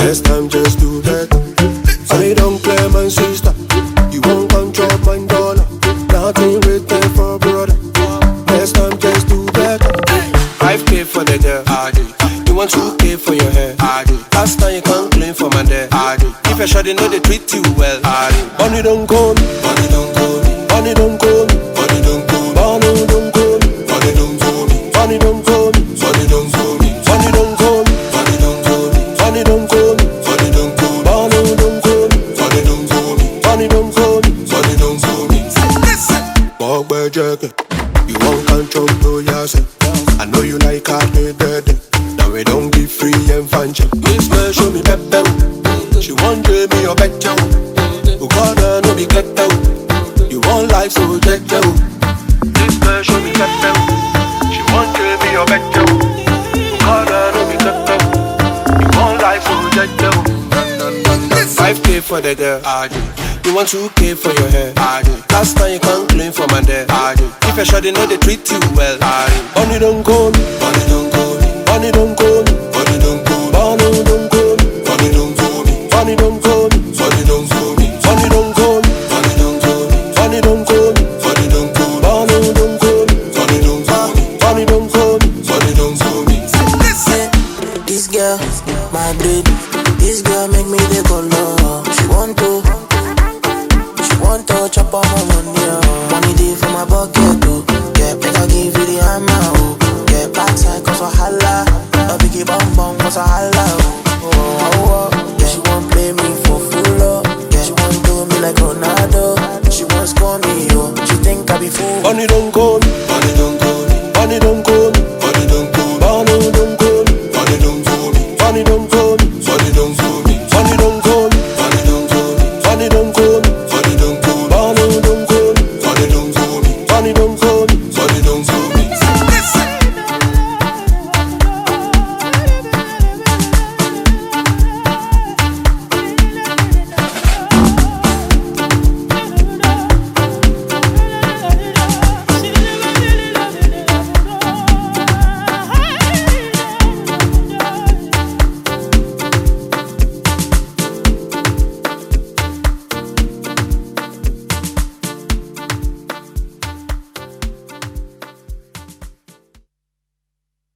Next time just do that. I don't play my sister. You won't control my dollar. Nothing waiting for brother. Next time just do that. 5K for the girl. You want 2K for your hair. Last time you can't claim for my dad. If you're sure they know they treat you well. Money don't call me. Money don't call me. Money don't call me. Money don't call me. Money don't call me. Money don't call me. Money don't call me. Money don't call me. Money don't call me. Money don't call me. Money don't call me. Money don't call me. Money don't call me. Money don't call me. Money don't call me. Money don't call me. Walk by jacket. You won't control yourself. I know you like hard dirty. Now we don't be free and function. This girl show me pepper. She won't give me your better. Who got her no be get out. You won't like so jet out. This girl show me pepper. She won't give me your better. Who got her no be get out. You won't like so jet out. 5K for the girl. You want 2K for your hair. Last time you can't claim for my dad. If you're sure they know they treat you well. Money don't call me. Money don't call me. Money don't call me. Money don't call me. Money don't call me. Money don't call me. Money don't call me. Money don't call me. Money don't call me. Money don't call me. Money don't call me. Money don't call me. Money don't call me. Money don't call me. Money don't call me. Money don't call me. This girl, my baby. This girl make me the color. She want to